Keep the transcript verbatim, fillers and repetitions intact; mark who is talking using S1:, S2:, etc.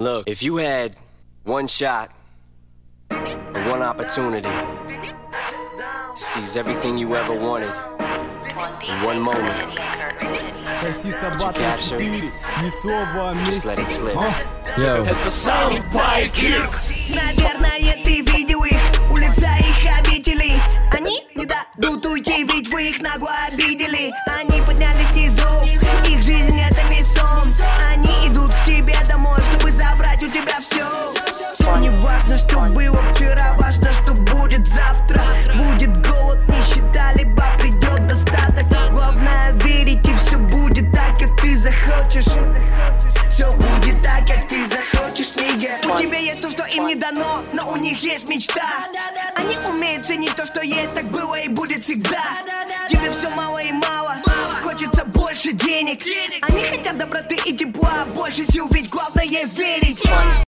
S1: Look, if you had one shot, and one opportunity to seize everything you ever wanted in one moment,
S2: Соси
S1: you
S2: собака
S1: capture it,
S2: четыре, ни слова о
S1: just let it
S2: месте.
S1: slip.
S2: Йоу.
S3: Это Soundbite Kirk.
S4: Наверное, ты видел их, улица их обителей. Они не дадут уйти, ведь вы их нагло обидели. Они поднялись снизу, их жизнь это не сон. Они идут к тебе домой, чтобы забрать у тебя все. Не важно, что было вчера, важно, что будет завтра. Будет голод, нищета, либо придет достаток. Главное верить, и все будет так, как ты захочешь. Все будет так, как ты захочешь, нига. У тебя есть то, что им не дано, но у них есть мечта. Они умеют ценить то, что есть, так было и будет всегда. Тебе все мало и мало, хочется больше денег. Они хотят доброты и тепла, больше сил, ведь главное верить.